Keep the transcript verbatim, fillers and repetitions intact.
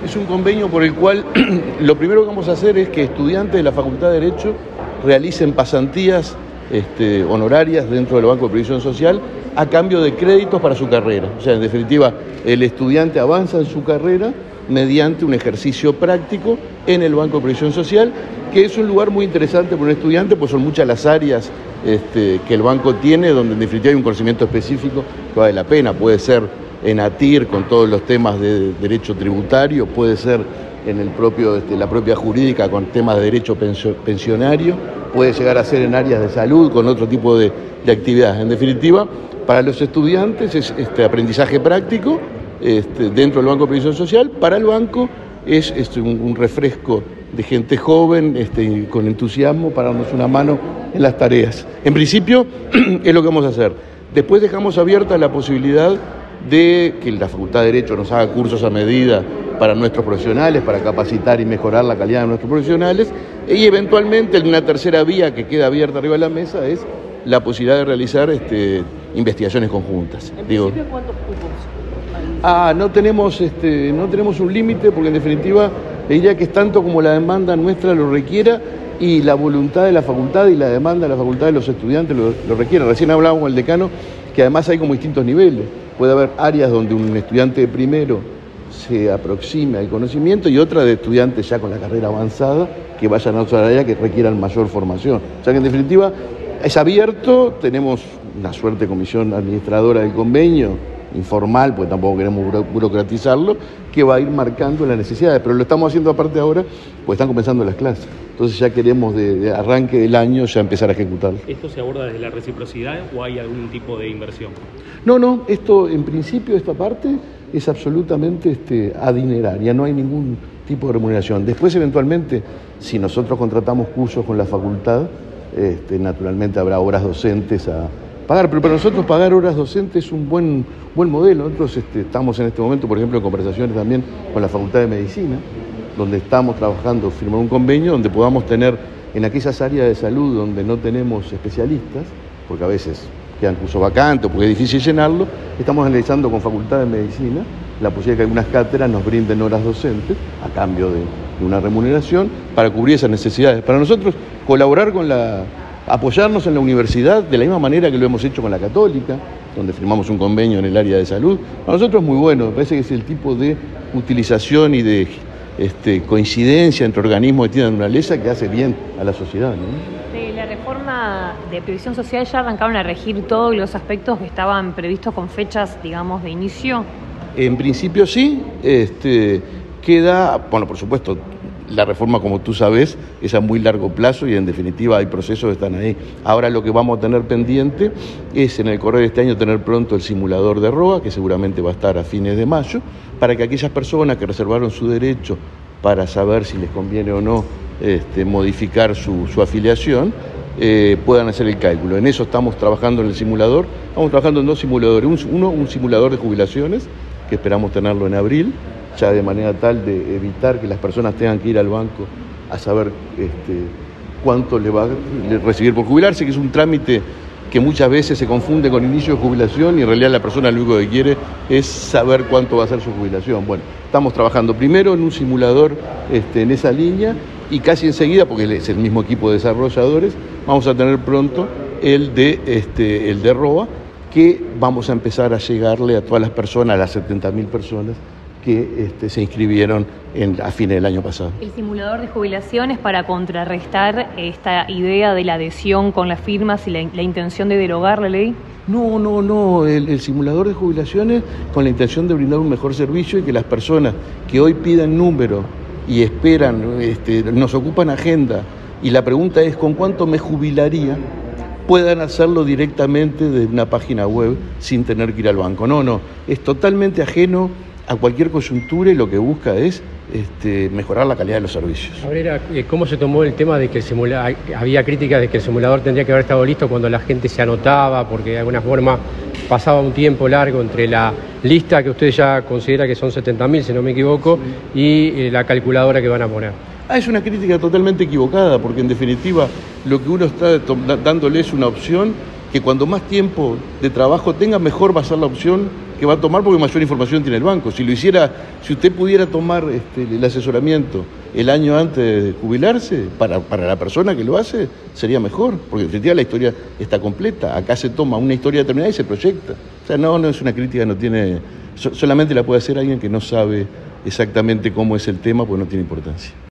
Es un convenio por el cual lo primero que vamos a hacer es que estudiantes de la Facultad de Derecho realicen pasantías este, honorarias dentro del Banco de Previsión Social a cambio de créditos para su carrera. O sea, en definitiva, el estudiante avanza en su carrera mediante un ejercicio práctico en el Banco de Previsión Social, que es un lugar muy interesante para un estudiante, pues son muchas las áreas este, que el banco tiene, donde en definitiva hay un conocimiento específico que vale la pena. Puede ser en ATIR con todos los temas de derecho tributario, puede ser en el propio, este, la propia jurídica con temas de derecho pensionario, puede llegar a ser en áreas de salud con otro tipo de, de actividades. En definitiva, para los estudiantes es este aprendizaje práctico este, dentro del Banco de Previsión Social. Para el banco es este, un, un refresco de gente joven este, con entusiasmo para darnos una mano en las tareas. En principio es lo que vamos a hacer. Después dejamos abierta la posibilidad de que la Facultad de Derecho nos haga cursos a medida para nuestros profesionales, para capacitar y mejorar la calidad de nuestros profesionales, y eventualmente en una tercera vía que queda abierta arriba de la mesa es la posibilidad de realizar este, investigaciones conjuntas. ¿En Digo, principio cuántos cupos? Ah, no tenemos, este, no tenemos un límite porque en definitiva le diría que es tanto como la demanda nuestra lo requiera y la voluntad de la facultad y la demanda de la facultad de los estudiantes lo, lo requieren. Recién hablábamos con el decano que además hay como distintos niveles. Puede haber áreas donde un estudiante de primero se aproxime al conocimiento y otras de estudiantes ya con la carrera avanzada que vayan a otra área que requieran mayor formación. O sea que en definitiva es abierto, tenemos una suerte de comisión administradora del convenio, informal, porque tampoco queremos buro burocratizarlo, que va a ir marcando las necesidades, pero lo estamos haciendo aparte ahora, porque están comenzando las clases. Entonces ya queremos de, de arranque del año ya empezar a ejecutarlo. ¿Esto se aborda desde la reciprocidad o hay algún tipo de inversión? No, no, esto en principio esta parte es absolutamente este, adineraria, no hay ningún tipo de remuneración. Después eventualmente, si nosotros contratamos cursos con la facultad, este, naturalmente habrá horas docentes a pagar, pero para nosotros pagar horas docentes es un buen, buen modelo. Nosotros este, estamos en este momento, por ejemplo, en conversaciones también con la Facultad de Medicina, donde estamos trabajando, firmar un convenio donde podamos tener en aquellas áreas de salud donde no tenemos especialistas, porque a veces quedan cursos vacantes, porque es difícil llenarlo, estamos analizando con Facultad de Medicina la posibilidad de que algunas cátedras nos brinden horas docentes a cambio de, de una remuneración para cubrir esas necesidades. Para nosotros, colaborar con la... apoyarnos en la universidad de la misma manera que lo hemos hecho con la Católica, donde firmamos un convenio en el área de salud, para nosotros es muy bueno, me parece que es el tipo de utilización y de este, coincidencia entre organismos de distinta naturaleza que hace bien a la sociedad, ¿no? De la reforma de previsión social ya arrancaron a regir todos los aspectos que estaban previstos con fechas, digamos, de inicio. En principio sí, este, queda, bueno, por supuesto, la reforma, como tú sabes, es a muy largo plazo y en definitiva hay procesos que están ahí. Ahora lo que vamos a tener pendiente es en el correr de este año tener pronto el simulador de R O A, que seguramente va a estar a fines de mayo, para que aquellas personas que reservaron su derecho para saber si les conviene o no este, modificar su, su afiliación, eh, puedan hacer el cálculo. En eso estamos trabajando en el simulador. Estamos trabajando en dos simuladores. Uno, un simulador de jubilaciones, que esperamos tenerlo en abril, ya de manera tal de evitar que las personas tengan que ir al banco a saber este, cuánto le va a recibir por jubilarse, que es un trámite que muchas veces se confunde con inicio de jubilación y en realidad la persona lo único que quiere es saber cuánto va a ser su jubilación. Bueno, estamos trabajando primero en un simulador este, en esa línea y casi enseguida, porque es el mismo equipo de desarrolladores, vamos a tener pronto el de, este, el de R O A, que vamos a empezar a llegarle a todas las personas, a las setenta mil personas que este, se inscribieron en, a fines del año pasado. El simulador de jubilaciones para contrarrestar esta idea de la adhesión con las firmas y la, la intención de derogar la ley. No, no, no, el, el simulador de jubilaciones con la intención de brindar un mejor servicio y que las personas que hoy piden número y esperan, este, nos ocupan agenda y la pregunta es ¿con cuánto me jubilaría?, puedan hacerlo directamente desde una página web sin tener que ir al banco. No, no, es totalmente ajeno a cualquier coyuntura y lo que busca es este, mejorar la calidad de los servicios. Cabrera, ¿cómo se tomó el tema de que el simulador, había críticas de que el simulador tendría que haber estado listo cuando la gente se anotaba, porque de alguna forma pasaba un tiempo largo entre la lista que usted ya considera que son setenta mil, si no me equivoco, y eh, la calculadora que van a poner? Ah, es una crítica totalmente equivocada, porque en definitiva lo que uno está dándole es una opción que cuando más tiempo de trabajo tenga, mejor va a ser la opción que va a tomar porque mayor información tiene el banco. Si lo hiciera, si usted pudiera tomar este, el asesoramiento el año antes de jubilarse, para, para la persona que lo hace, sería mejor, porque en definitiva la historia está completa. Acá se toma una historia determinada y se proyecta. O sea, no, no es una crítica, no tiene, so, solamente la puede hacer alguien que no sabe exactamente cómo es el tema, porque no tiene importancia.